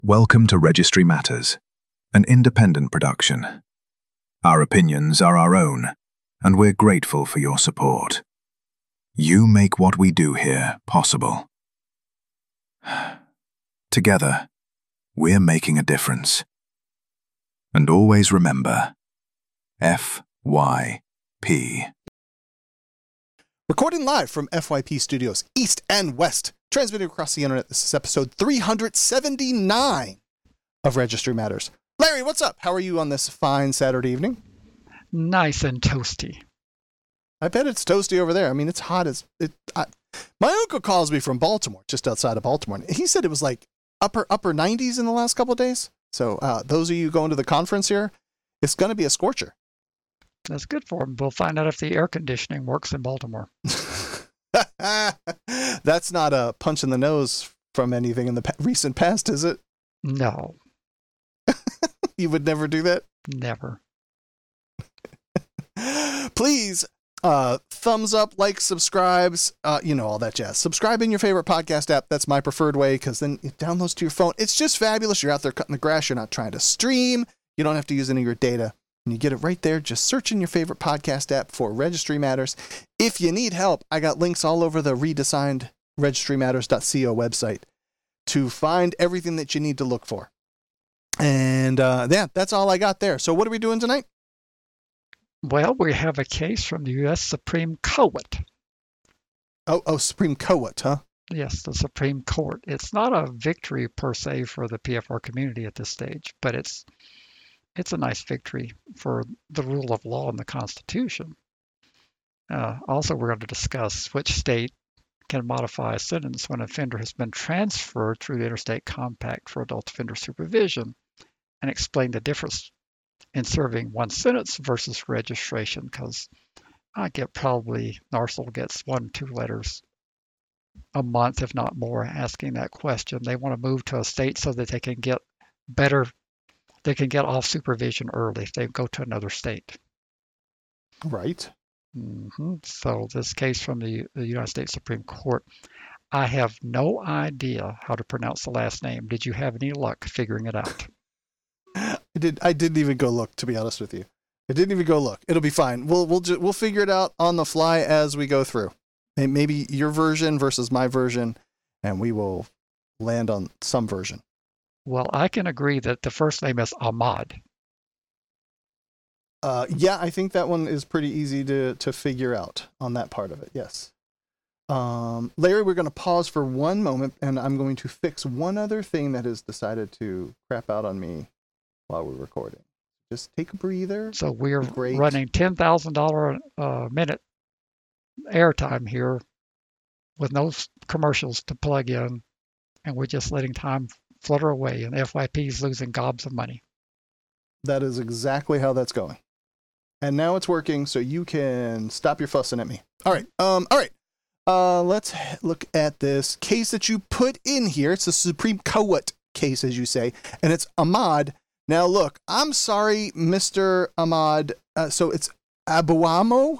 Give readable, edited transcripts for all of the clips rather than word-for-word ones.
Welcome to Registry Matters, an independent production. Our opinions are our own, and we're grateful for your support. You make what we do here possible. Together, we're making a difference. And always remember, FYP. Recording live from FYP Studios, East and West, transmitting across the internet. This is episode 379 of Registry Matters. Larry, what's up? How are you on this fine Saturday evening? Nice and toasty. I bet it's toasty over there. I mean, it's hot as it. My uncle calls me from Baltimore, just outside of Baltimore. He said it was like upper 90s in the last couple of days. So those of you going to the conference here, it's going to be a scorcher. That's good for them. We'll find out if the air conditioning works in Baltimore. That's not a punch in the nose from anything in the recent past, is it? No. You would never do that? Never. Please, thumbs up, like, subscribes, all that jazz. Subscribe in your favorite podcast app. That's my preferred way, because then it downloads to your phone. It's just fabulous. You're out there cutting the grass. You're not trying to stream. You don't have to use any of your data. And you get it right there. Just search in your favorite podcast app for Registry Matters. If you need help, I got links all over the redesigned registrymatters.co website to find everything that you need to look for. And that's all I got there. So what are we doing tonight? Well, we have a case from the U.S. Supreme Court. Oh, Supreme Court, huh? Yes, the Supreme Court. It's not a victory per se for the PFR community at this stage, but it's a nice victory for the rule of law and the Constitution. Also, we're going to discuss which state can modify a sentence when an offender has been transferred through the Interstate Compact for Adult Offender Supervision, and explain the difference in serving one sentence versus registration, because I get probably NARSL gets 1-2 letters a month, if not more, asking that question. They want to move to a state so that they can get better. They can get off supervision early if they go to another state. Right. So this case from the United States Supreme Court, I have no idea how to pronounce the last name. Did you have any luck figuring it out? I didn't even go look, to be honest with you. I didn't even go look. It'll be fine. We'll figure it out on the fly as we go through. Maybe your version versus my version, and we will land on some version. Well, I can agree that the first name is Ahmad. Yeah, I think that one is pretty easy to figure out on that part of it. Yes. Larry, we're going to pause for one moment, and I'm going to fix one other thing that has decided to crap out on me while we're recording. Just take a breather. So we're running $10,000 a minute airtime here with no commercials to plug in, and we're just letting time flutter away, and FYP is losing gobs of money. That is exactly how that's going. And now it's working, so you can stop your fussing at me. All right. Let's look at this case that you put in here. It's the Supreme Court case, as you say, and it's Ahmad. Now, look, I'm sorry, Mr. Ahmad. So it's Abuammo,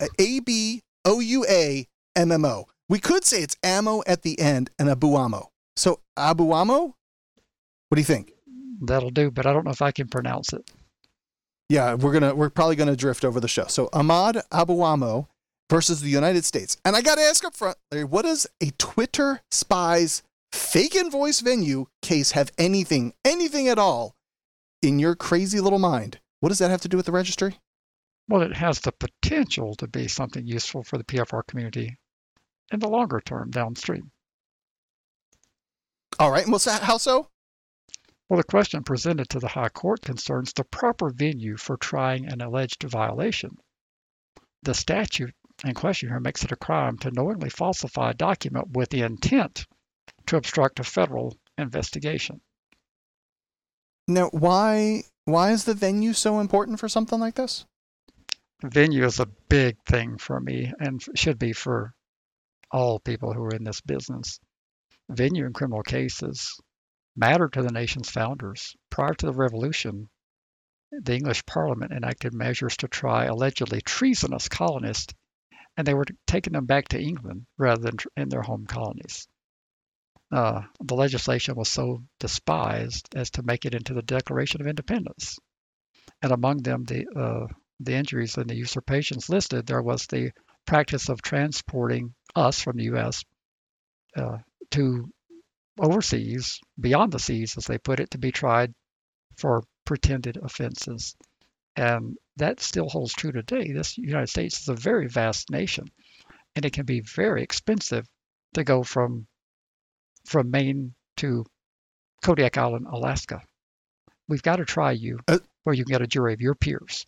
Abouammo. We could say it's ammo at the end and Abuammo. So Abuammo? What do you think? That'll do, but I don't know if I can pronounce it. Yeah, we're probably gonna drift over the show. So Ahmad Abuammo versus the United States. And I gotta ask up front, Larry, what does a Twitter spies fake invoice venue case have anything at all in your crazy little mind? What does that have to do with the registry? Well, it has the potential to be something useful for the PFR community in the longer term downstream. All right, and how so? Well, the question presented to the High Court concerns the proper venue for trying an alleged violation. The statute in question here makes it a crime to knowingly falsify a document with the intent to obstruct a federal investigation. Now, why is the venue so important for something like this? Venue is a big thing for me, and should be for all people who are in this business. Venue in criminal cases mattered to the nation's founders. Prior to the Revolution, the English Parliament enacted measures to try allegedly treasonous colonists, and they were taking them back to England rather than in their home colonies. the legislation was so despised as to make it into the Declaration of Independence. And among them, the injuries and the usurpations listed, there was the practice of transporting us from the U.S. To overseas, beyond the seas, as they put it, to be tried for pretended offenses. And that still holds true today. This United States is a very vast nation, and it can be very expensive to go from Maine to Kodiak Island, Alaska. We've got to try you where you can get a jury of your peers.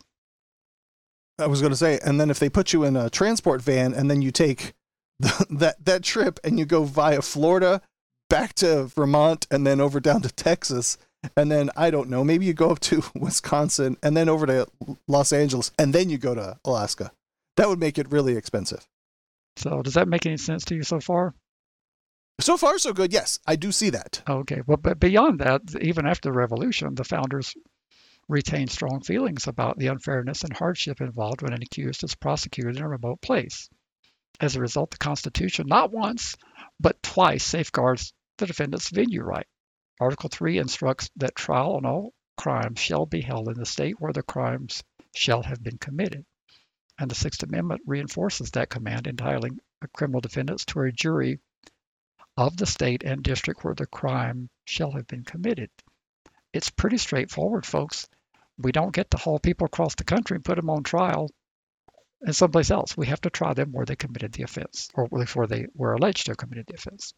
I was going to say, and then if they put you in a transport van and then you take that trip and you go via Florida back to Vermont and then over down to Texas, and then, I don't know, maybe you go up to Wisconsin and then over to Los Angeles and then you go to Alaska. That would make it really expensive. So does that make any sense to you so far? So far, so good. Yes, I do see that. Okay. Well, but beyond that, even after the revolution, the founders retained strong feelings about the unfairness and hardship involved when an accused is prosecuted in a remote place. As a result, the Constitution not once, but twice safeguards the defendant's venue right. Article 3 instructs that trial on all crimes shall be held in the state where the crimes shall have been committed. And the Sixth Amendment reinforces that command, entitling criminal defendants to a jury of the state and district where the crime shall have been committed. It's pretty straightforward, folks. We don't get to haul people across the country and put them on trial in someplace else. We have to try them where they committed the offense, or before they were alleged to have committed the offense.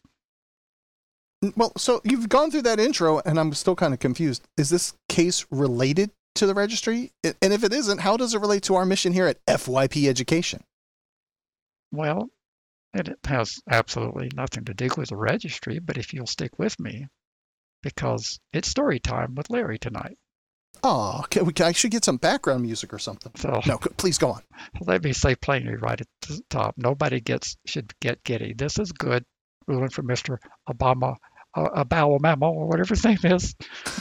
Well, so you've gone through that intro, and I'm still kind of confused. Is this case related to the registry? And if it isn't, how does it relate to our mission here at FYP Education? Well, it has absolutely nothing to do with the registry, but if you'll stick with me, because it's story time with Larry tonight. Oh, I should get some background music or something. So, no, please go on. Let me say plainly right at the top, nobody should get giddy. This is good ruling from Mr. Obama, or whatever his name is,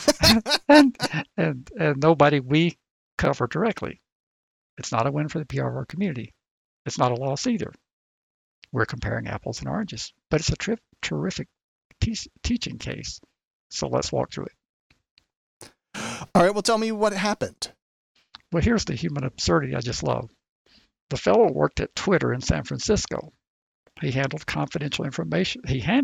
and nobody we cover directly. It's not a win for the PRR community. It's not a loss either. We're comparing apples and oranges, but it's a terrific teaching case. So let's walk through it. All right, well, tell me what happened. Well, here's the human absurdity I just love. The fellow worked at Twitter in San Francisco. He handed confidential information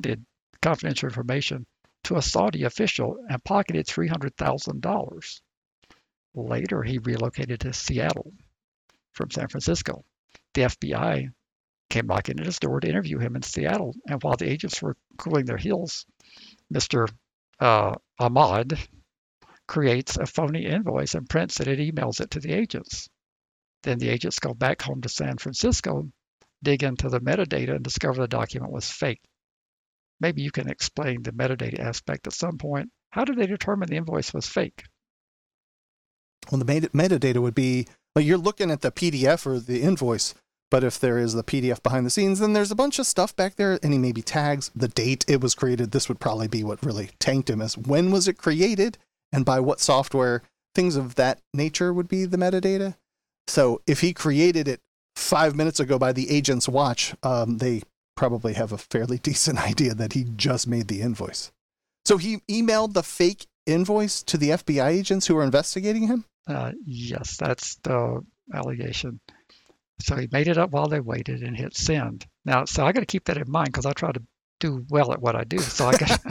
to a Saudi official and pocketed $300,000. Later, he relocated to Seattle from San Francisco. The FBI came knocking at his door to interview him in Seattle, and while the agents were cooling their heels, Mr. Ahmad creates a phony invoice and prints it and emails it to the agents. Then the agents go back home to San Francisco, dig into the metadata, and discover the document was fake. Maybe you can explain the metadata aspect at some point. How did they determine the invoice was fake? Well, the metadata would be, like, you're looking at the PDF or the invoice, but if there is the PDF behind the scenes, then there's a bunch of stuff back there, and he maybe tags the date it was created. This would probably be what really tanked him, is when was it created and by what software. Things of that nature would be the metadata. So if he created it 5 minutes ago by the agent's watch, they probably have a fairly decent idea that he just made the invoice. So he emailed the fake invoice to the FBI agents who were investigating him? Yes, that's the allegation. So he made it up while they waited and hit send. Now, so I got to keep that in mind because I try to do well at what I do. So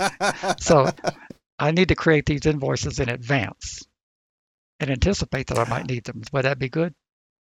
I need to create these invoices in advance and anticipate that I might need them. Would that be good?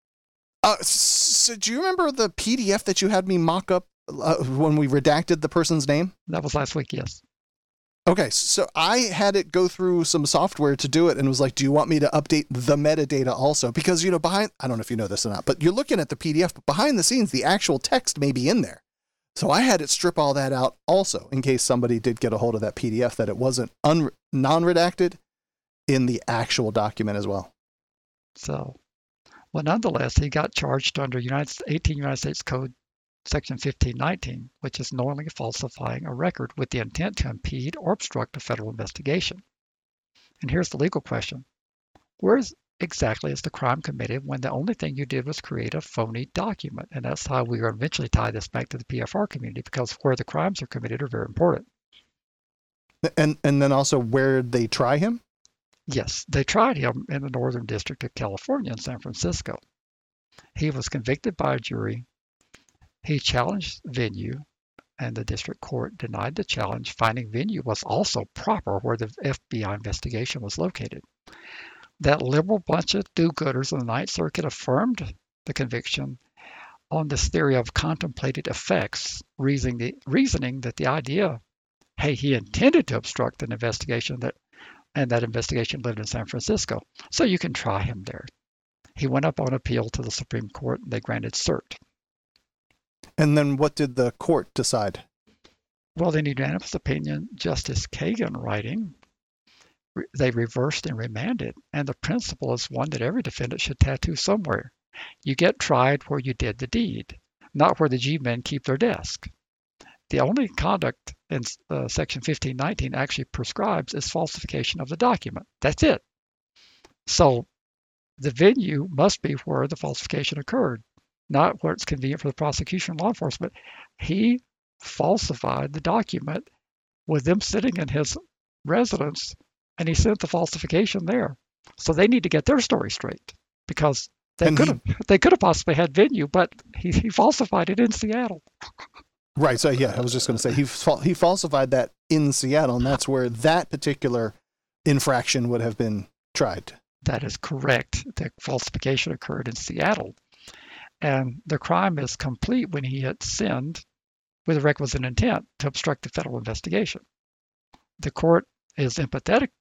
So do you remember the PDF that you had me mock up when we redacted the person's name? That was last week, yes. Okay, so I had it go through some software to do it and was like, do you want me to update the metadata also? Because, I don't know if you know this or not, but you're looking at the PDF, but behind the scenes, the actual text may be in there. So I had it strip all that out also in case somebody did get a hold of that PDF, that it wasn't non-redacted in the actual document as well. So, well, nonetheless, he got charged under 18 United States Code Section 1519, which is knowingly falsifying a record with the intent to impede or obstruct a federal investigation. And here's the legal question. Where exactly is the crime committed when the only thing you did was create a phony document? And that's how we will eventually tie this back to the PFR community, because where the crimes are committed are very important. And then also where they try him? Yes, they tried him in the Northern District of California in San Francisco. He was convicted by a jury. He challenged venue, and the district court denied the challenge, finding venue was also proper where the FBI investigation was located. That liberal bunch of do-gooders in the Ninth Circuit affirmed the conviction on this theory of contemplated effects, reasoning that the idea, hey, he intended to obstruct an investigation and that investigation lived in San Francisco, so you can try him there. He went up on appeal to the Supreme Court, and they granted cert. And then what did the court decide? Well, in unanimous opinion, Justice Kagan writing, they reversed and remanded, and the principle is one that every defendant should tattoo somewhere. You get tried where you did the deed, not where the G-men keep their desk. The only conduct in Section 1519 actually prescribes is falsification of the document. That's it. So the venue must be where the falsification occurred, not where it's convenient for the prosecution and law enforcement. He falsified the document with them sitting in his residence, and he sent the falsification there. So they need to get their story straight, because they could have possibly had venue, but he falsified it in Seattle. Right. So yeah, I was just going to say he falsified that in Seattle, and that's where that particular infraction would have been tried. That is correct. The falsification occurred in Seattle, and the crime is complete when he had sinned with a requisite intent to obstruct the federal investigation. The court is emphatic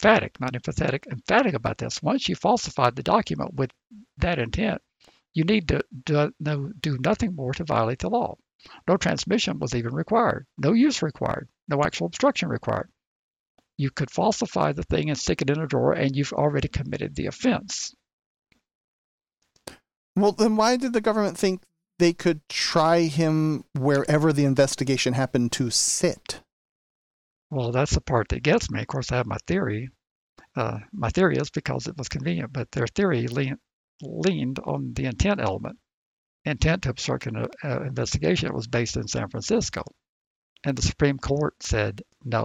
about this. Once you falsified the document with that intent, you need to do nothing more to violate the law. No transmission was even required, no use required, no actual obstruction required. You could falsify the thing and stick it in a drawer, and you've already committed the offense. Well, then why did the government think they could try him wherever the investigation happened to sit? Well, that's the part that gets me. Of course, I have my theory. My theory is because it was convenient, but their theory leaned on the intent element. Intent to obstruct an investigation. It was based in San Francisco, and the Supreme Court said no.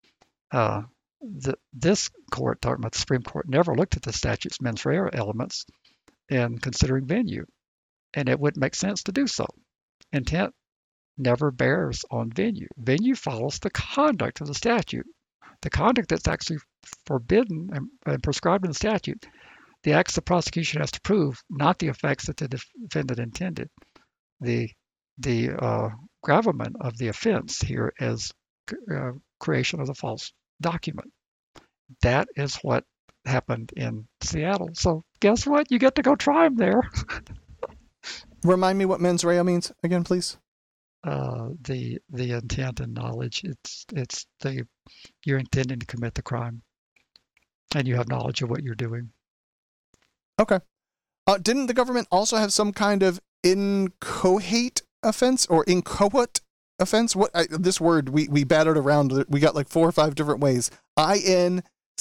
This court, talking about the Supreme Court, never looked at the statute's mens rea elements in considering venue, and it wouldn't make sense to do so. Intent never bears on venue. Venue follows the conduct of the statute. The conduct that's actually forbidden and prescribed in the statute, the acts the prosecution has to prove, not the effects that the defendant intended. The gravamen of the offense here is creation of the false document. That is what happened in Seattle. So guess what? You get to go try him there. Remind me what mens rea means again, please. The intent and knowledge. You're intending to commit the crime, and you have knowledge of what you're doing. Okay. Didn't the government also have some kind of inchoate offense or inchoate offense? This word we battered around. We got like 4 or 5 different ways. INCHOATE.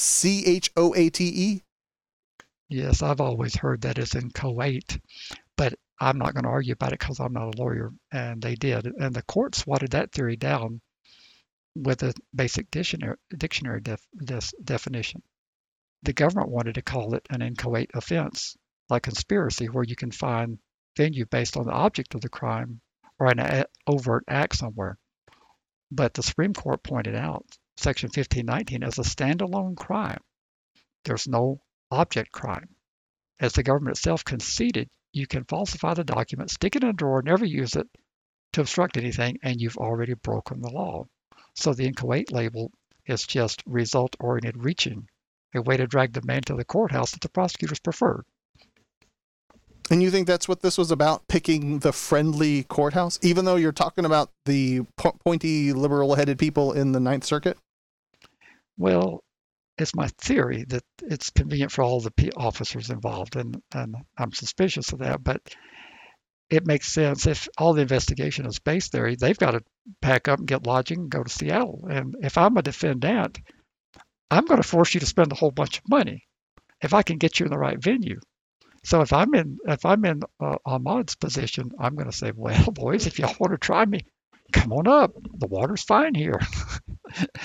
Yes, I've always heard that as inchoate, but I'm not going to argue about it because I'm not a lawyer, and they did. And the court swatted that theory down with a basic dictionary definition. The government wanted to call it an inchoate offense, like conspiracy, where you can find venue based on the object of the crime or an overt act somewhere. But the Supreme Court pointed out Section 1519 as a standalone crime. There's no object crime. As the government itself conceded, you can falsify the document, stick it in a drawer, never use it to obstruct anything, and you've already broken the law. So the inchoate label is just result-oriented reaching, a way to drag the man to the courthouse that the prosecutors preferred. And you think that's what this was about, picking the friendly courthouse, even though you're talking about the pointy, liberal-headed people in the Ninth Circuit? Well, it's my theory that it's convenient for all the officers involved, and I'm suspicious of that, but it makes sense. If all the investigation is based there, they've got to pack up and get lodging and go to Seattle. And if I'm a defendant, I'm going to force you to spend a whole bunch of money if I can get you in the right venue. So if I'm in Ahmad's position, I'm going to say, well, boys, if y'all want to try me, come on up. The water's fine here.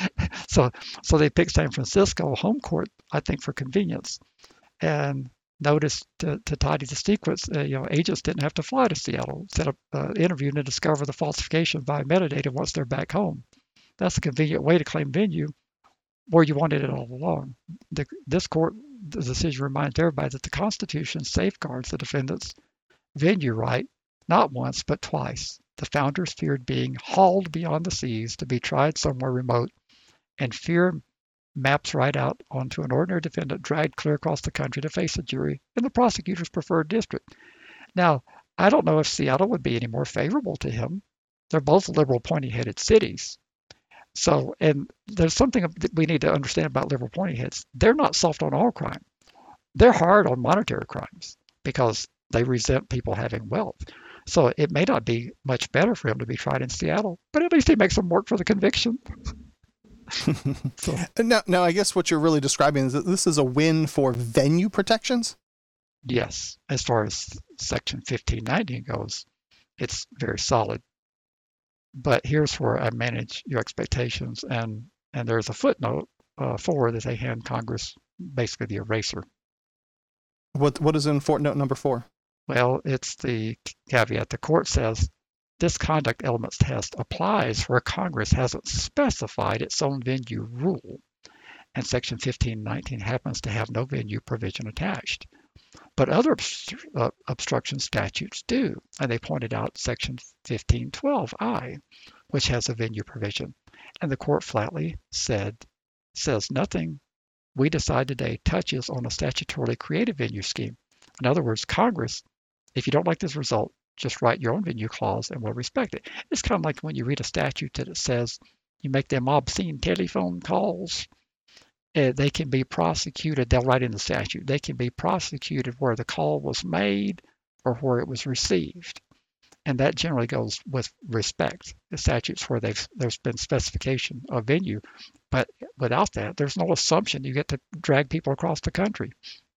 So they picked San Francisco home court, I think, for convenience. And notice to tidy the sequence, agents didn't have to fly to Seattle, set up an interview, and then discover the falsification by metadata once they're back home. That's a convenient way to claim venue where you wanted it all along. This court decision reminds everybody that the Constitution safeguards the defendant's venue right, not once, but twice. The founders feared being hauled beyond the seas to be tried somewhere remote, and fear maps right out onto an ordinary defendant dragged clear across the country to face a jury in the prosecutor's preferred district. Now, I don't know if Seattle would be any more favorable to him. They're both liberal, pointy-headed cities. So, and there's something that we need to understand about liberal pointy heads. They're not soft on all crime. They're hard on monetary crimes because they resent people having wealth. So it may not be much better for him to be tried in Seattle, but at least he makes some work for the conviction. So. Now, I guess what you're really describing is that this is a win for venue protections? Yes. As far as Section 1519 goes, it's very solid. But here's where I manage your expectations, and there's a footnote 4 that they hand Congress, basically the eraser. What is in footnote number 4? Well, it's the caveat. The court says this conduct elements test applies where Congress hasn't specified its own venue rule, and Section 1519 happens to have no venue provision attached. But other obstruction statutes do, and they pointed out Section 1512I, which has a venue provision. And the court flatly says nothing we decide today touches on a statutorily created venue scheme. In other words, Congress, if you don't like this result, just write your own venue clause and we'll respect it. It's kind of like when you read a statute that it says you make them obscene telephone calls. They can be prosecuted. They'll write in the statute. They can be prosecuted where the call was made or where it was received. And that generally goes with respect. The statutes where there's been specification of venue. But without that, there's no assumption you get to drag people across the country.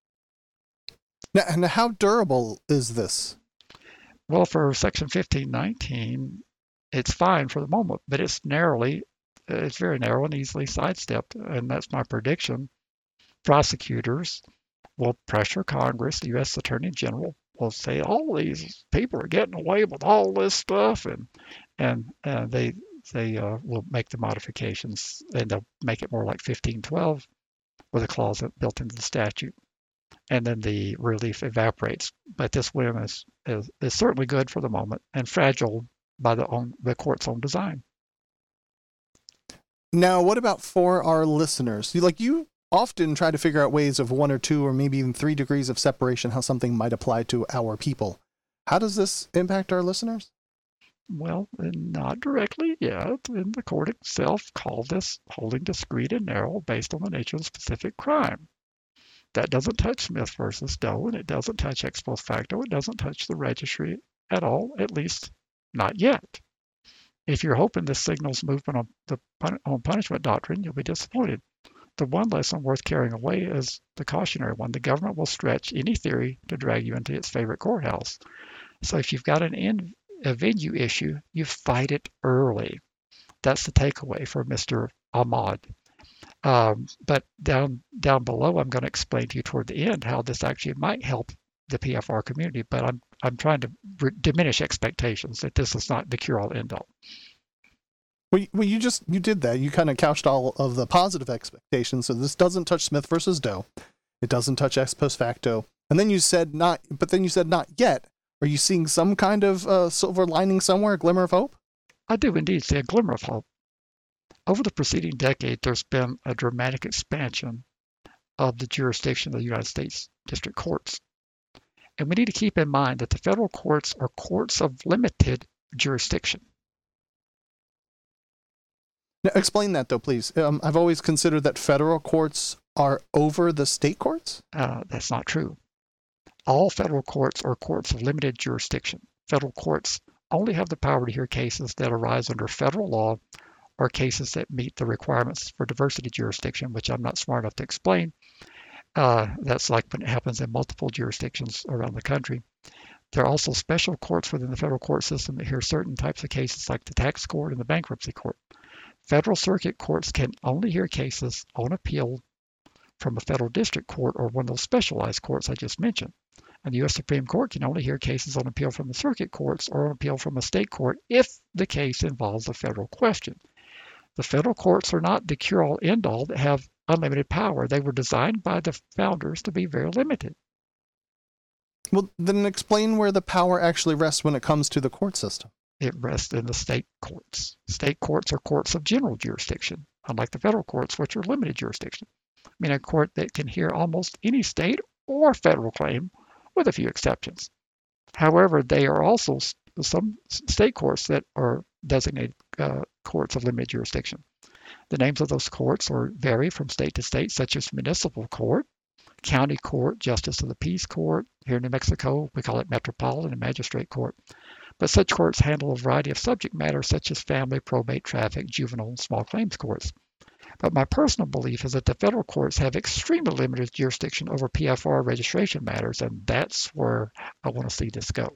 Now, and how durable is this? Well, for Section 1519, it's fine for the moment, but it's very narrow and easily sidestepped, and that's my prediction. Prosecutors will pressure Congress, the U.S. Attorney General will say all these people are getting away with all this stuff, and they will make the modifications, and they'll make it more like 1512 with a clause built into the statute, and then the relief evaporates. But this win is certainly good for the moment and fragile by the court's own design. Now, what about for our listeners? You often try to figure out ways of 1 or 2 or maybe even 3 degrees of separation, how something might apply to our people. How does this impact our listeners? Well, not directly yet. And the court itself called this holding discrete and narrow based on the nature of the specific crime. That doesn't touch Smith versus Doe, and it doesn't touch ex post facto. It doesn't touch the registry at all, at least not yet. If you're hoping this signals movement on the punishment doctrine, you'll be disappointed. The one lesson worth carrying away is the cautionary one. The government will stretch any theory to drag you into its favorite courthouse. So if you've got a venue issue, you fight it early. That's the takeaway for Mr. Ahmad. But down below, I'm going to explain to you toward the end how this actually might help the PFR community, but I'm trying to diminish expectations that this is not the cure-all end-all. Well, you did that. You kind of couched all of the positive expectations. So this doesn't touch Smith versus Doe. It doesn't touch ex post facto. And then you said not yet. Are you seeing some kind of silver lining somewhere, a glimmer of hope? I do indeed see a glimmer of hope. Over the preceding decade, there's been a dramatic expansion of the jurisdiction of the United States District Courts. And we need to keep in mind that the federal courts are courts of limited jurisdiction. Now, explain that, though, please. I've always considered that federal courts are over the state courts? That's not true. All federal courts are courts of limited jurisdiction. Federal courts only have the power to hear cases that arise under federal law or cases that meet the requirements for diversity jurisdiction, which I'm not smart enough to explain. That's like when it happens in multiple jurisdictions around the country. There are also special courts within the federal court system that hear certain types of cases like the tax court and the bankruptcy court. Federal circuit courts can only hear cases on appeal from a federal district court or one of those specialized courts I just mentioned. And the U.S. Supreme Court can only hear cases on appeal from the circuit courts or on appeal from a state court if the case involves a federal question. The federal courts are not the cure-all, end-all that have unlimited power. They were designed by the founders to be very limited. Well, then explain where the power actually rests when it comes to the court system. It rests in the state courts. State courts are courts of general jurisdiction, unlike the federal courts, which are limited jurisdiction. I mean, a court that can hear almost any state or federal claim, with a few exceptions. However, they are also some state courts that are designated courts of limited jurisdiction. The names of those courts vary from state to state, such as municipal court, county court, justice of the peace court. Here in New Mexico, we call it metropolitan and magistrate court. But such courts handle a variety of subject matters, such as family, probate, traffic, juvenile, and small claims courts. But my personal belief is that the federal courts have extremely limited jurisdiction over PFR registration matters, and that's where I want to see this go.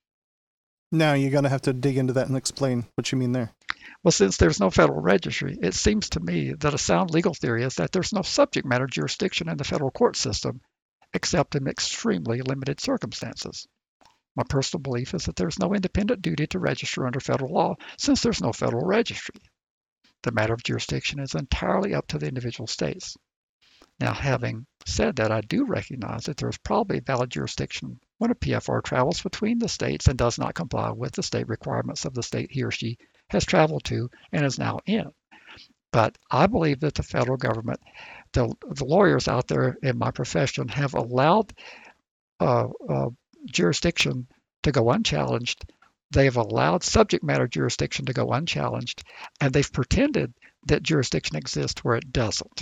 Now you're going to have to dig into that and explain what you mean there. Well, since there's no federal registry, it seems to me that a sound legal theory is that there's no subject matter jurisdiction in the federal court system, except in extremely limited circumstances. My personal belief is that there's no independent duty to register under federal law, since there's no federal registry. The matter of jurisdiction is entirely up to the individual states. Now, having said that, I do recognize that there is probably valid jurisdiction when a PFR travels between the states and does not comply with the state requirements of the state he or she has traveled to and is now in. But I believe that the federal government, the lawyers out there in my profession, have allowed jurisdiction to go unchallenged. They have allowed subject matter jurisdiction to go unchallenged, and they've pretended that jurisdiction exists where it doesn't.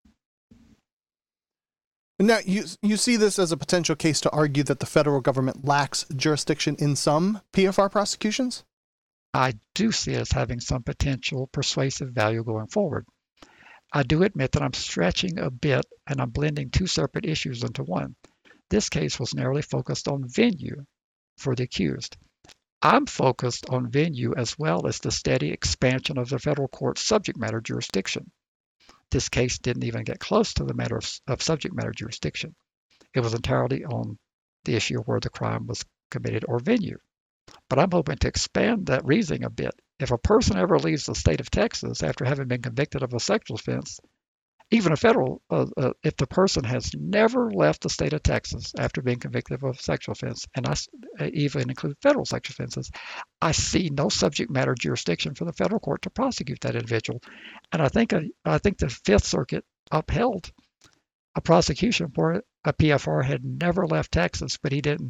Now, you see this as a potential case to argue that the federal government lacks jurisdiction in some PFR prosecutions? I do see it as having some potential persuasive value going forward. I do admit that I'm stretching a bit and I'm blending two separate issues into one. This case was narrowly focused on venue for the accused. I'm focused on venue as well as the steady expansion of the federal court's subject matter jurisdiction. This case didn't even get close to the matter of subject matter jurisdiction. It was entirely on the issue of where the crime was committed or venue. But I'm hoping to expand that reasoning a bit. If a person ever leaves the state of Texas after having been convicted of a sexual offense, even a federal, if the person has never left the state of Texas after being convicted of a sexual offense, and I even include federal sexual offenses, I see no subject matter jurisdiction for the federal court to prosecute that individual. And I think the Fifth Circuit upheld a prosecution where a PFR had never left Texas, but he didn't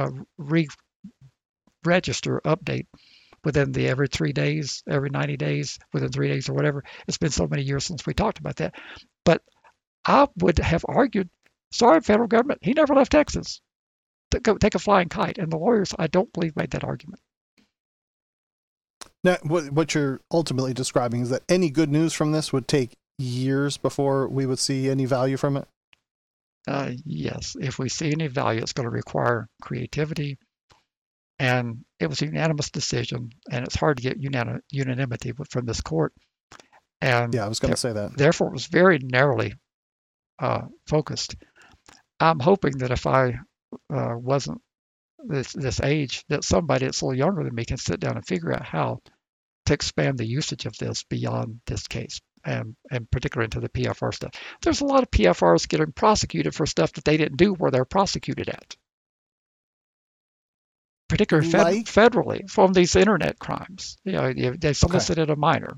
re-register, update within the every 3 days, every 90 days, within 3 days or whatever. It's been so many years since we talked about that. But I would have argued, sorry, federal government, he never left Texas. Go take a flying kite. And the lawyers, I don't believe, made that argument. Now, what you're ultimately describing is that any good news from this would take years before we would see any value from it? Yes. If we see any value, it's going to require creativity. And it was a unanimous decision, and it's hard to get unanimity from this court. And yeah, I was going to say that. Therefore, it was very narrowly focused. I'm hoping that if I wasn't this age, that somebody that's a little younger than me can sit down and figure out how to expand the usage of this beyond this case, and particularly into the PFR stuff. There's a lot of PFRs getting prosecuted for stuff that they didn't do where they're prosecuted at. Particularly federally, from these internet crimes. They solicited a minor.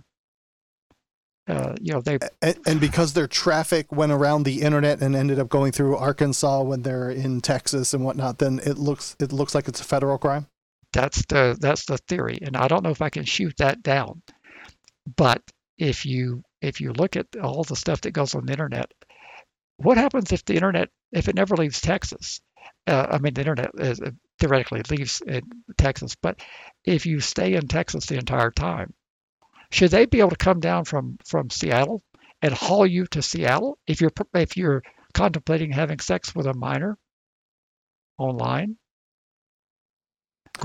And because their traffic went around the internet and ended up going through Arkansas when they're in Texas and whatnot, then it looks like it's a federal crime. That's the theory, and I don't know if I can shoot that down. But if you look at all the stuff that goes on the internet, what happens if it never leaves Texas? The internet theoretically leaves Texas, but if you stay in Texas the entire time, should they be able to come down from Seattle and haul you to Seattle if you're contemplating having sex with a minor online? Of course,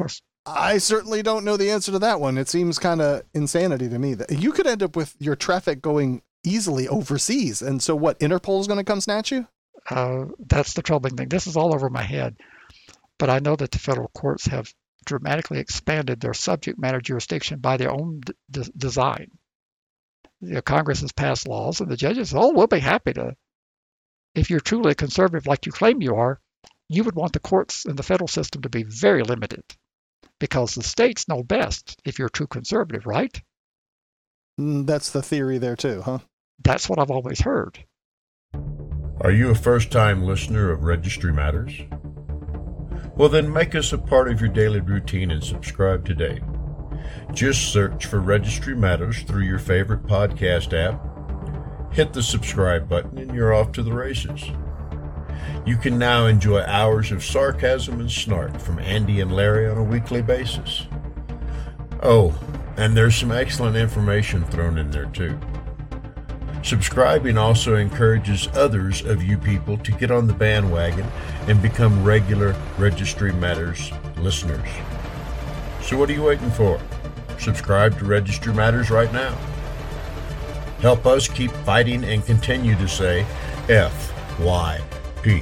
I certainly don't know the answer to that one. It seems kind of insanity to me that you could end up with your traffic going easily overseas. And so what, Interpol is going to come snatch you? That's the troubling thing. This is all over my head. But I know that the federal courts have dramatically expanded their subject matter jurisdiction by their own design. Congress has passed laws, and the judges, we'll be happy to. If you're truly a conservative like you claim you are, you would want the courts and the federal system to be very limited, because the states know best if you're a true conservative, right? That's the theory there too, huh? That's what I've always heard. Are you a first-time listener of Registry Matters? Well, then make us a part of your daily routine and subscribe today. Just search for Registry Matters through your favorite podcast app. Hit the subscribe button and you're off to the races. You can now enjoy hours of sarcasm and snark from Andy and Larry on a weekly basis. Oh, and there's some excellent information thrown in there too. Subscribing also encourages others of you people to get on the bandwagon and become regular Registry Matters listeners. So what are you waiting for? Subscribe to Registry Matters right now. Help us keep fighting and continue to say FYP.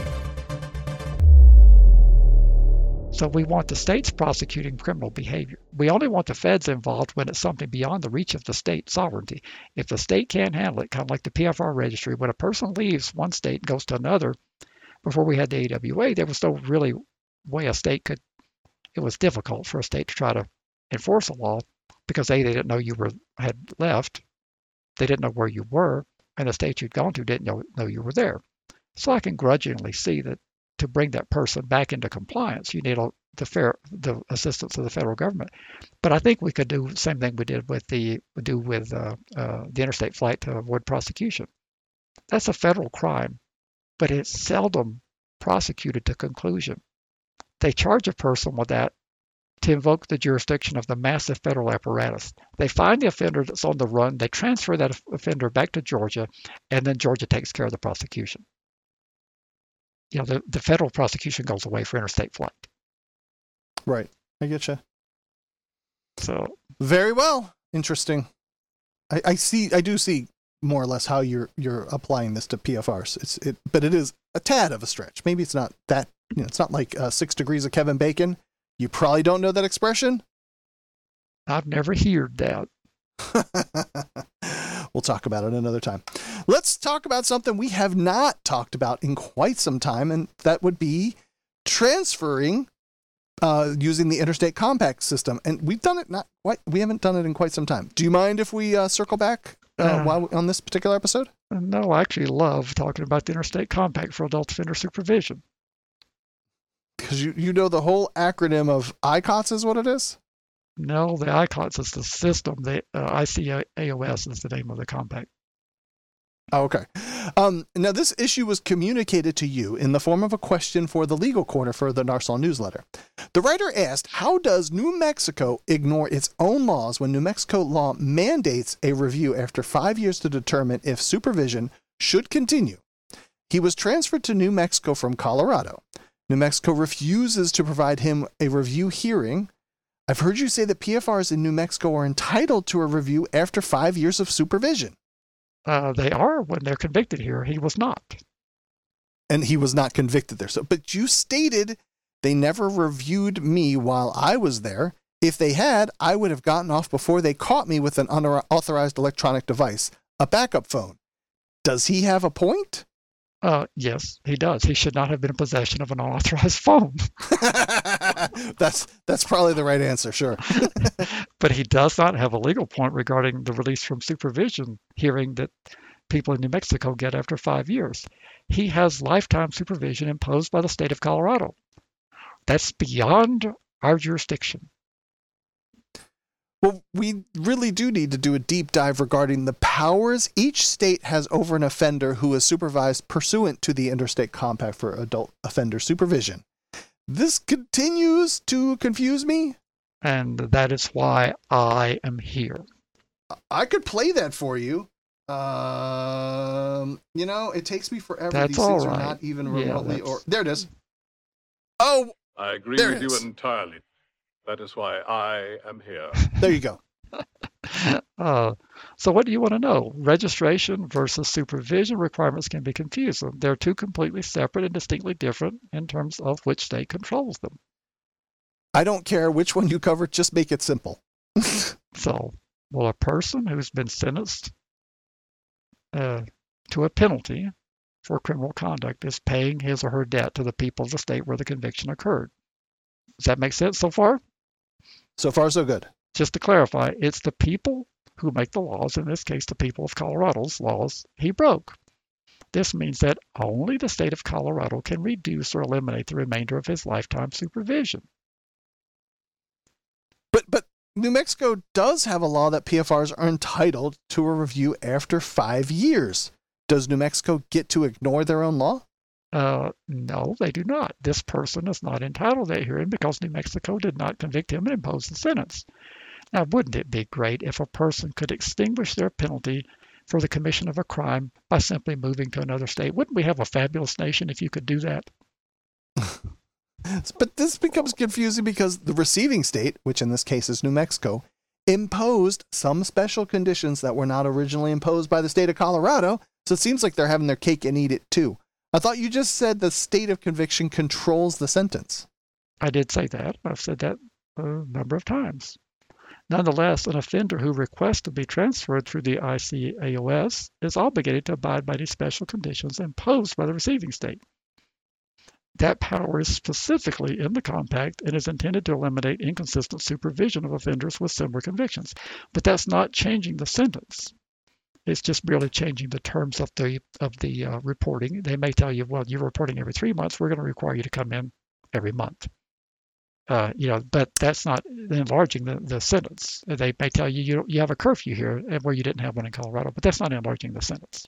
So we want the states prosecuting criminal behavior. We only want the feds involved when it's something beyond the reach of the state sovereignty. If the state can't handle it, kind of like the PFR registry, when a person leaves one state and goes to another, before we had the AWA, there was no really way a state could, it was difficult for a state to try to enforce a law because they didn't know you had left, they didn't know where you were, and the state you'd gone to didn't know you were there. So I can grudgingly see that to bring that person back into compliance, you need the assistance of the federal government. But I think we could do the same thing we did with the interstate flight to avoid prosecution. That's a federal crime, but it's seldom prosecuted to conclusion. They charge a person with that to invoke the jurisdiction of the massive federal apparatus. They find the offender that's on the run, they transfer that offender back to Georgia, and then Georgia takes care of the prosecution. The federal prosecution goes away for interstate flight. Right. I get you. So very well. Interesting. I do see more or less how you're applying this to PFRs. But it is a tad of a stretch. Maybe it's not that, it's not like 6 degrees of Kevin Bacon. You probably don't know that expression. I've never heard that. We'll talk about it another time. Let's talk about something we have not talked about in quite some time, and that would be transferring using the Interstate Compact system. And we've done it we haven't done it in quite some time. Do you mind if we circle back while on this particular episode? No, I actually love talking about the Interstate Compact for Adult Offender Supervision. Because you know the whole acronym of ICOTS is what it is? No, the ICOTS is the system. The ICAOS is the name of the compact. Oh, okay. Now, this issue was communicated to you in the form of a question for the legal corner for the Narsal newsletter. The writer asked, how does New Mexico ignore its own laws when New Mexico law mandates a review after 5 years to determine if supervision should continue? He was transferred to New Mexico from Colorado. New Mexico refuses to provide him a review hearing. I've heard you say that PFRs in New Mexico are entitled to a review after 5 years of supervision. They are when they're convicted here. He was not. And he was not convicted there. But you stated they never reviewed me while I was there. If they had, I would have gotten off before they caught me with an unauthorized electronic device, a backup phone. Does he have a point? Yes, he does. He should not have been in possession of an unauthorized phone. That's probably the right answer, sure. But he does not have a legal point regarding the release from supervision hearing that people in New Mexico get after 5 years. He has lifetime supervision imposed by the state of Colorado. That's beyond our jurisdiction. Well, we really do need to do a deep dive regarding the powers each state has over an offender who is supervised pursuant to the Interstate Compact for Adult Offender Supervision. This continues to confuse me. And that is why I am here. I could play that for you. It takes me forever. That's These things all right. are not even remotely Yeah, there it is. Oh, I agree there with it you is. entirely. That is why I am here. There you go. So what do you want to know? Registration versus supervision requirements can be confusing. They're two completely separate and distinctly different in terms of which state controls them. I don't care which one you cover, just make it simple. So, well, a person who's been sentenced to a penalty for criminal conduct is paying his or her debt to the people of the state where the conviction occurred. Does that make sense so far? So far, so good. Just to clarify, it's the people who make the laws, in this case, the people of Colorado's laws, he broke. This means that only the state of Colorado can reduce or eliminate the remainder of his lifetime supervision. But New Mexico does have a law that PFRs are entitled to a review after 5 years. Does New Mexico get to ignore their own law? No, they do not. This person is not entitled to that hearing because New Mexico did not convict him and impose the sentence. Now, wouldn't it be great if a person could extinguish their penalty for the commission of a crime by simply moving to another state? Wouldn't we have a fabulous nation if you could do that? But this becomes confusing because the receiving state, which in this case is New Mexico, imposed some special conditions that were not originally imposed by the state of Colorado. So it seems like they're having their cake and eat it too. I thought you just said the state of conviction controls the sentence. I did say that. I've said that a number of times. Nonetheless, an offender who requests to be transferred through the ICAOS is obligated to abide by these special conditions imposed by the receiving state. That power is specifically in the compact and is intended to eliminate inconsistent supervision of offenders with similar convictions. But that's not changing the sentence. It's just merely changing the terms of the reporting. They may tell you, well, you're reporting every 3 months. We're going to require you to come in every month. But that's not enlarging the sentence. They may tell you you have a curfew here where you didn't have one in Colorado, but that's not enlarging the sentence.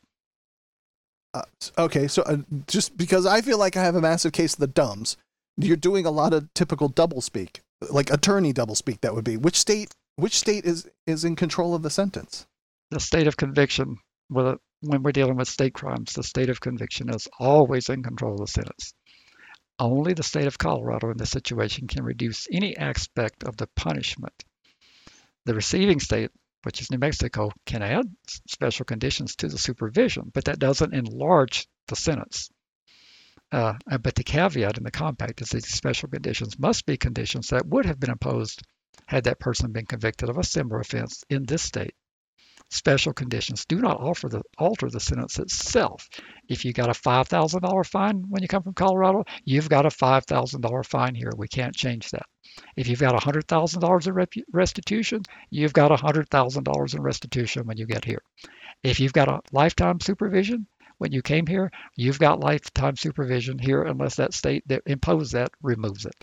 Okay, so just because I feel like I have a massive case of the dumbs, you're doing a lot of typical doublespeak, like attorney doublespeak. That would be which state is in control of the sentence? The state of conviction. When we're dealing with state crimes, the state of conviction is always in control of the sentence. Only the state of Colorado in this situation can reduce any aspect of the punishment. The receiving state, which is New Mexico, can add special conditions to the supervision, but that doesn't enlarge the sentence. But the caveat in the compact is these special conditions must be conditions that would have been imposed had that person been convicted of a similar offense in this state. Special conditions do not alter the sentence itself. If you got a $5,000 fine when you come from Colorado, you've got a $5,000 fine here. We can't change that. If you've got $100,000 in restitution, you've got $100,000 in restitution when you get here. If you've got a lifetime supervision when you came here, you've got lifetime supervision here unless that state that imposed that removes it.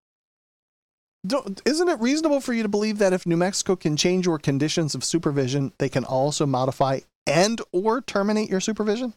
Isn't it reasonable for you to believe that if New Mexico can change your conditions of supervision, they can also modify and or terminate your supervision?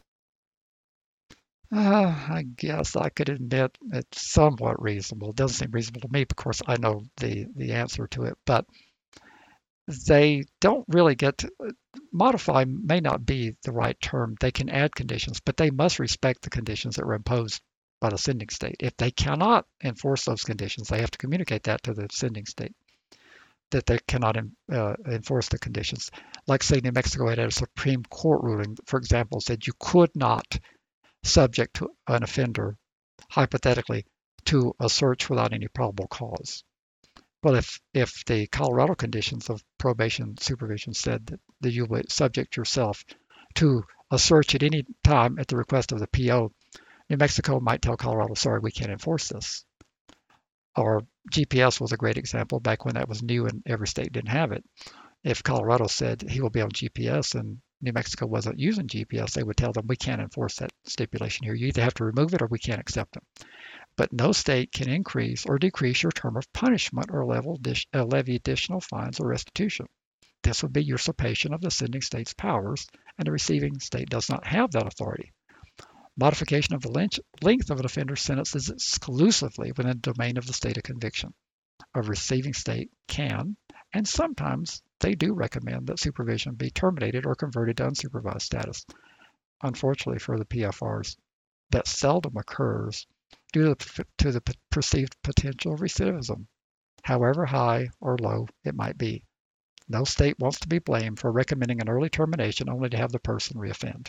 I guess I could admit it's somewhat reasonable. It doesn't seem reasonable to me, of course, I know the answer to it, but they don't really get to modify may not be the right term. They can add conditions, but they must respect the conditions that were imposed by the sending state. If they cannot enforce those conditions, they have to communicate that to the sending state, that they cannot enforce the conditions. Like say New Mexico had a Supreme Court ruling, for example, said you could not subject to an offender, hypothetically, to a search without any probable cause. Well, if the Colorado conditions of probation supervision said that you would subject yourself to a search at any time at the request of the PO, New Mexico might tell Colorado, sorry, we can't enforce this. Or GPS was a great example back when that was new and every state didn't have it. If Colorado said he will be on GPS and New Mexico wasn't using GPS, they would tell them, we can't enforce that stipulation here. You either have to remove it or we can't accept it. But no state can increase or decrease your term of punishment or levy additional fines or restitution. This would be usurpation of the sending state's powers, and the receiving state does not have that authority. Modification of the length of an offender's sentence is exclusively within the domain of the state of conviction. A receiving state can, and sometimes they do recommend that supervision be terminated or converted to unsupervised status. Unfortunately for the PFRs, that seldom occurs due to the perceived potential of recidivism. however high or low it might be. No state wants to be blamed for recommending an early termination only to have the person reoffend.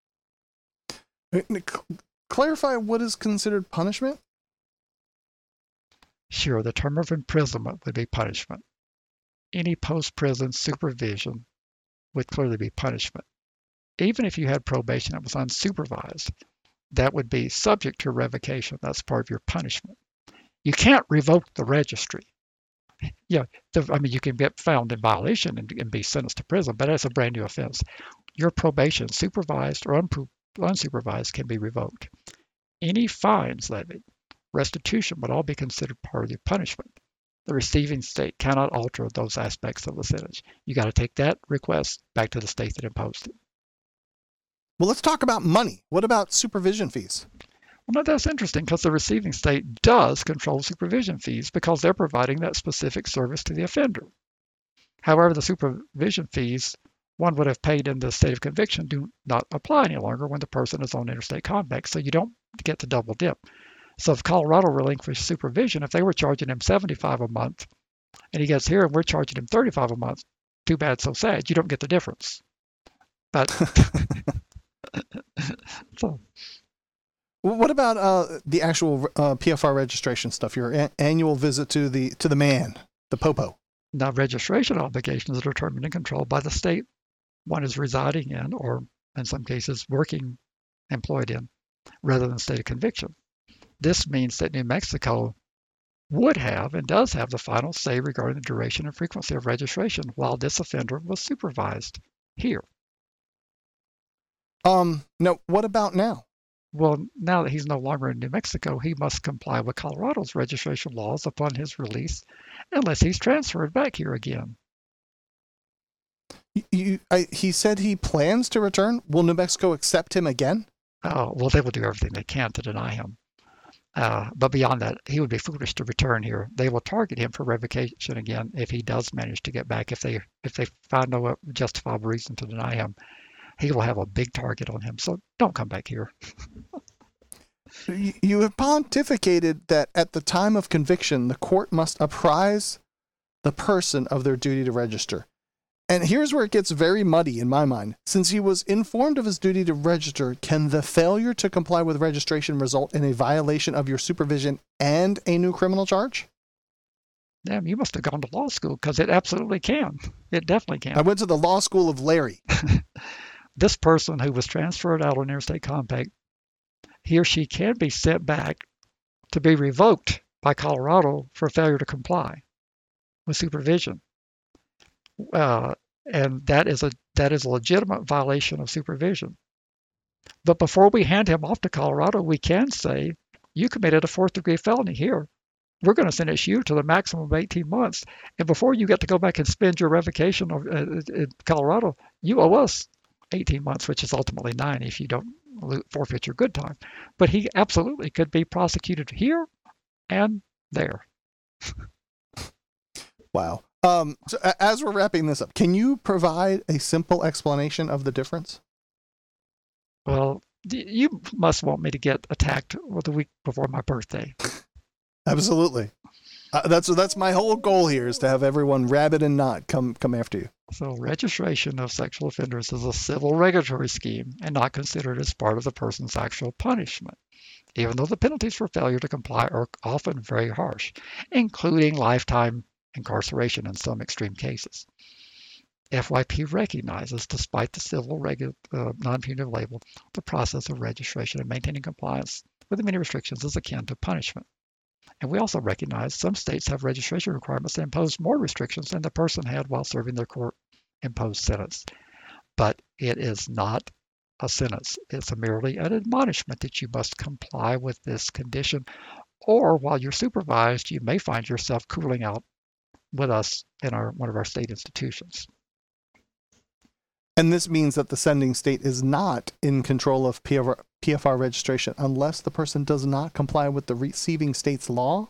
Clarify what is considered punishment? Sure, the term of imprisonment would be punishment. Any post-prison supervision would clearly be punishment. Even if you had probation that was unsupervised, that would be subject to revocation. That's part of your punishment. You can't revoke the registry. Yeah, you can get found in violation and be sentenced to prison, but that's a brand new offense. Your probation, supervised or unsupervised, can be revoked. Any fines levied, restitution would all be considered part of the punishment. The receiving state cannot alter those aspects of the sentence. You got to take that request back to the state that imposed it. Well, let's talk about money. What about supervision fees? Well, that's interesting because the receiving state does control supervision fees because they're providing that specific service to the offender. However, the supervision fees one would have paid in the state of conviction do not apply any longer when the person is on interstate compact, so you don't get the double dip. So if Colorado relinquished supervision, if they were charging him $75 a month and he gets here and we're charging him $35 a month, too bad, so sad. You don't get the difference. But so. What about the actual PFR registration stuff? Your annual visit to the man, the popo. Now, registration obligations are determined and controlled by the state one is residing in, or in some cases employed in, rather than state of conviction. This means that New Mexico would have and does have the final say regarding the duration and frequency of registration while this offender was supervised here. Now, what about now? Well, now that he's no longer in New Mexico, he must comply with Colorado's registration laws upon his release, unless he's transferred back here again. He said he plans to return. Will New Mexico accept him again? Oh, well, they will do everything they can to deny him. But beyond that, he would be foolish to return here. They will target him for revocation again if he does manage to get back. If they find no justifiable reason to deny him, he will have a big target on him. So don't come back here. You have pontificated that at the time of conviction, the court must apprise the person of their duty to register. And here's where it gets very muddy in my mind. Since he was informed of his duty to register, can the failure to comply with registration result in a violation of your supervision and a new criminal charge? Damn, you must have gone to law school, because it absolutely can. It definitely can. I went to the law school of Larry. This person who was transferred out on interstate compact, he or she can be sent back to be revoked by Colorado for failure to comply with supervision. And that is a legitimate violation of supervision. But before we hand him off to Colorado, we can say, you committed a fourth-degree felony here. We're going to sentence you to the maximum of 18 months. And before you get to go back and spend your revocation in Colorado, you owe us 18 months, which is ultimately 9 if you don't forfeit your good time. But he absolutely could be prosecuted here and there. Wow. So as we're wrapping this up, can you provide a simple explanation of the difference? Well, you must want me to get attacked the week before my birthday. Absolutely. That's my whole goal here, is to have everyone rabid and not come after you. So registration of sexual offenders is a civil regulatory scheme and not considered as part of the person's actual punishment, even though the penalties for failure to comply are often very harsh, including lifetime incarceration in some extreme cases. FYP recognizes, despite the civil non-punitive label, the process of registration and maintaining compliance with the many restrictions is akin to punishment. And we also recognize some states have registration requirements that impose more restrictions than the person had while serving their court-imposed sentence. But it is not a sentence. It's merely an admonishment that you must comply with this condition, or while you're supervised, you may find yourself cooling out with us in one of our state institutions. And this means that the sending state is not in control of PFR registration unless the person does not comply with the receiving state's law?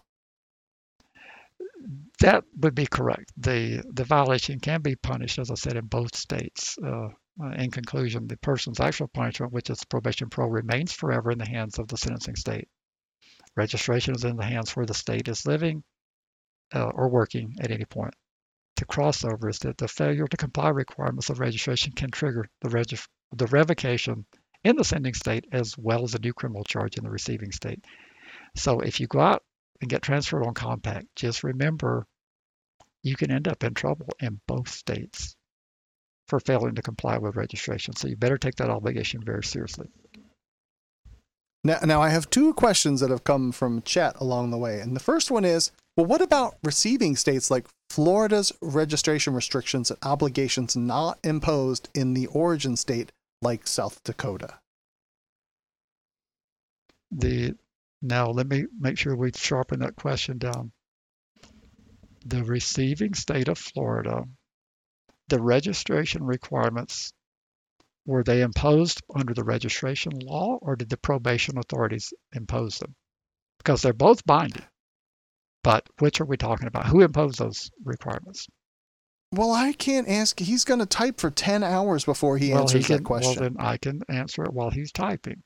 That would be correct. The violation can be punished, as I said, in both states. In conclusion, the person's actual punishment, which is probation parole, remains forever in the hands of the sentencing state. Registration is in the hands where the state is living. or working at any point. The crossover is that the failure to comply requirements of registration can trigger the revocation in the sending state as well as a new criminal charge in the receiving state. So if you go out and get transferred on compact, just remember you can end up in trouble in both states for failing to comply with registration. So you better take that obligation very seriously. Now I have two questions that have come from chat along the way. And the first one is, well, what about receiving states like Florida's registration restrictions and obligations not imposed in the origin state like South Dakota? Now let me make sure we sharpen that question down. The receiving state of Florida, the registration requirements, were they imposed under the registration law or did the probation authorities impose them? Because they're both binding. But which are we talking about? Who imposed those requirements? Well, I can't ask. He's going to type for 10 hours before he answers that question. Well, then I can answer it while he's typing.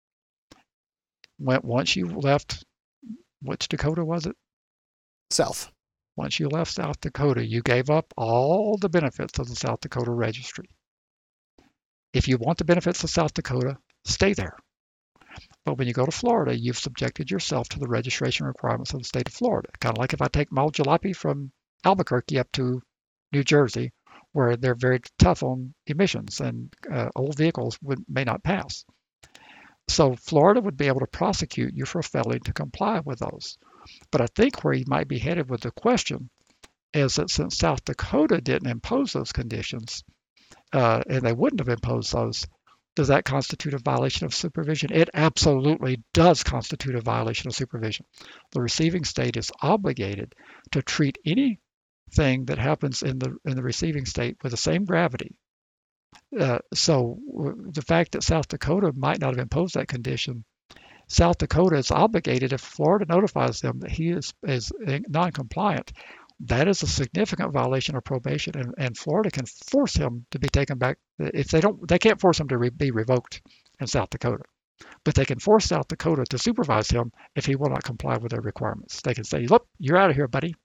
Once you left, which Dakota was it? South. Once you left South Dakota, you gave up all the benefits of the South Dakota registry. If you want the benefits of South Dakota, stay there. But when you go to Florida, you've subjected yourself to the registration requirements of the state of Florida. Kind of like if I take my jalopy from Albuquerque up to New Jersey, where they're very tough on emissions and old vehicles may not pass. So Florida would be able to prosecute you for failing to comply with those. But I think where you might be headed with the question is that since South Dakota didn't impose those conditions, and they wouldn't have imposed those, does that constitute a violation of supervision? It absolutely does constitute a violation of supervision. The receiving state is obligated to treat anything that happens in the receiving state with the same gravity. So the fact that South Dakota might not have imposed that condition, South Dakota is obligated, if Florida notifies them that he is non-compliant, that is a significant violation of probation, and Florida can force him to be taken back. If they can't force him to be revoked in South Dakota, but they can force South Dakota to supervise him if he will not comply with their requirements. They can say, look, you're out of here, buddy.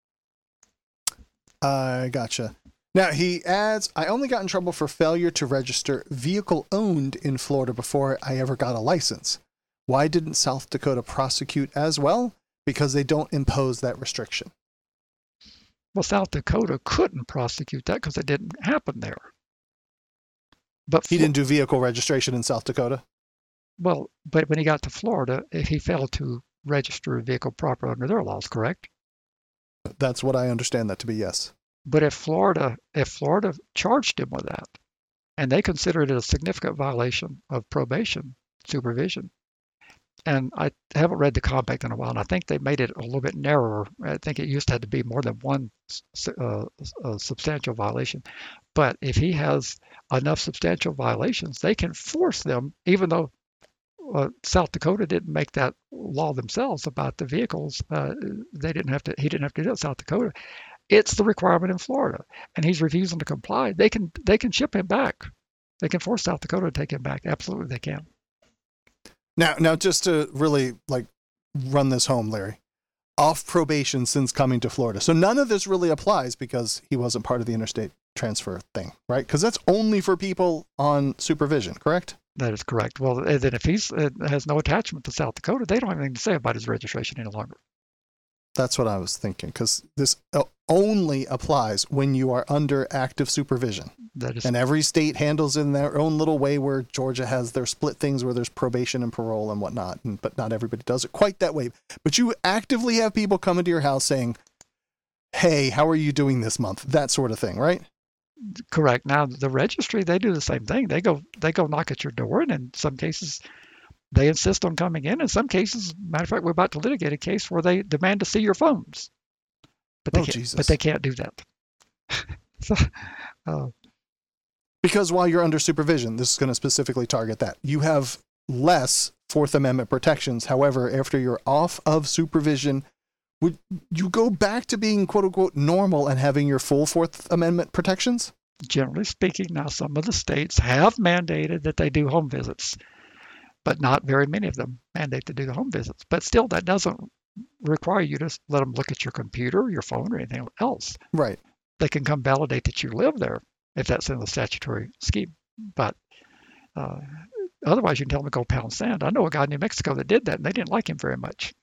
I gotcha. Now he adds, I only got in trouble for failure to register vehicle owned in Florida before I ever got a license. Why didn't South Dakota prosecute as well? Because they don't impose that restriction. Well, South Dakota couldn't prosecute that because it didn't happen there. But he didn't do vehicle registration in South Dakota? Well, but when he got to Florida, he failed to register a vehicle properly under their laws, correct? That's what I understand that to be, yes. But if Florida charged him with that, and they considered it a significant violation of probation supervision, and I haven't read the compact in a while, and I think they made it a little bit narrower. I think it used to have to be more than one substantial violation. But if he has enough substantial violations, they can force them, even though South Dakota didn't make that law themselves about the vehicles. He didn't have to do it in South Dakota. It's the requirement in Florida, and he's refusing to comply. They can ship him back. They can force South Dakota to take him back. Absolutely, they can. Now, just to really run this home, Larry, off probation since coming to Florida. So none of this really applies because he wasn't part of the interstate transfer thing, right? Because that's only for people on supervision, correct? That is correct. Well, then if he has no attachment to South Dakota, they don't have anything to say about his registration any longer. That's what I was thinking, because this only applies when you are under active supervision. And every state handles in their own little way, where Georgia has their split things where there's probation and parole and whatnot, but not everybody does it quite that way. But you actively have people come into your house saying, hey, how are you doing this month? That sort of thing, right? Correct. Now, the registry, they do the same thing. They go knock at your door, and in some cases, they insist on coming in. In some cases, matter of fact, we're about to litigate a case where they demand to see your phones. But they can't do that. Because while you're under supervision, this is going to specifically target that. You have less Fourth Amendment protections. However, after you're off of supervision, would you go back to being quote unquote normal and having your full Fourth Amendment protections? Generally speaking, now some of the states have mandated that they do home visits, but not very many of them mandate to do the home visits. But still, that doesn't require you to let them look at your computer, your phone, or anything else. Right. They can come validate that you live there if that's in the statutory scheme. But otherwise, you can tell them to go pound sand. I know a guy in New Mexico that did that, and they didn't like him very much.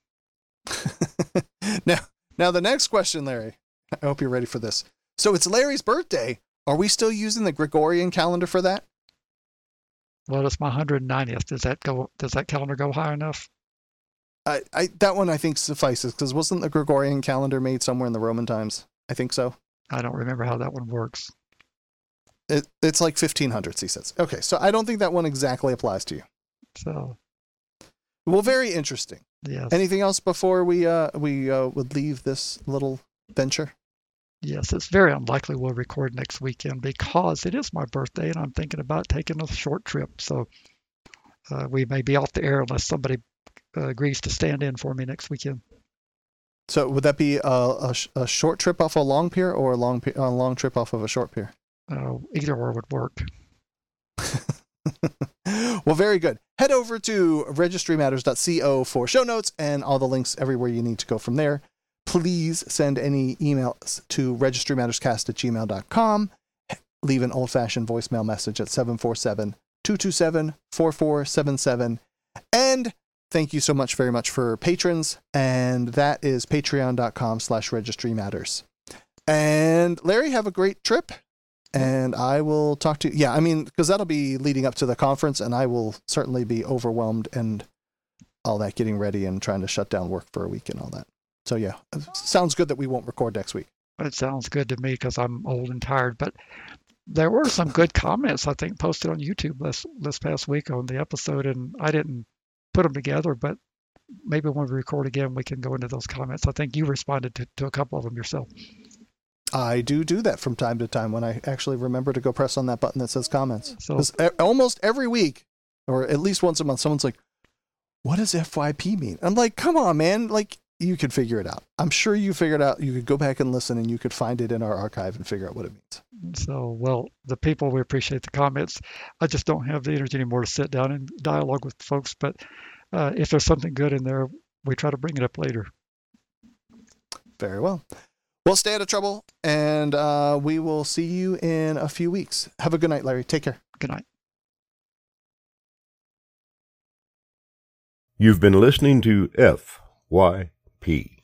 Now the next question, Larry. I hope you're ready for this. So it's Larry's birthday. Are we still using the Gregorian calendar for that? Well, it's my 190th. Does that calendar go high enough? That one I think suffices, because wasn't the Gregorian calendar made somewhere in the Roman times? I think so. I don't remember how that one works. It's like 1500s, he says. Okay, so I don't think that one exactly applies to you. So, well, very interesting. yes. Anything else before we would leave this little venture? Yes, it's very unlikely we'll record next weekend because it is my birthday and I'm thinking about taking a short trip. So we may be off the air unless somebody agrees to stand in for me next weekend. So would that be a short trip off a long pier or a long trip off of a short pier? Either or would work. Well, very good. Head over to registrymatters.co for show notes and all the links everywhere you need to go from there. Please send any emails to registrymatterscast@gmail.com. Leave an old-fashioned voicemail message at 747-227-4477. And thank you so much, very much for patrons. And that is patreon.com/registrymatters. And Larry, have a great trip. And I will talk to you. Yeah, I mean, because that'll be leading up to the conference, and I will certainly be overwhelmed and all that, getting ready and trying to shut down work for a week and all that. So yeah, it sounds good that we won't record next week. It sounds good to me because I'm old and tired. But there were some good comments, I think, posted on YouTube this past week on the episode, and I didn't put them together, but maybe when we record again, we can go into those comments. I think you responded to a couple of them yourself. I do that from time to time when I actually remember to go press on that button that says comments. So almost every week, or at least once a month, someone's like, what does FYP mean? I'm like, come on, man. Like, you could figure it out. I'm sure you figured out. You could go back and listen, and you could find it in our archive and figure out what it means. So, well, the people, we appreciate the comments. I just don't have the energy anymore to sit down and dialogue with folks. But if there's something good in there, we try to bring it up later. Very well. Well, stay out of trouble, and we will see you in a few weeks. Have a good night, Larry. Take care. Good night. You've been listening to FYP.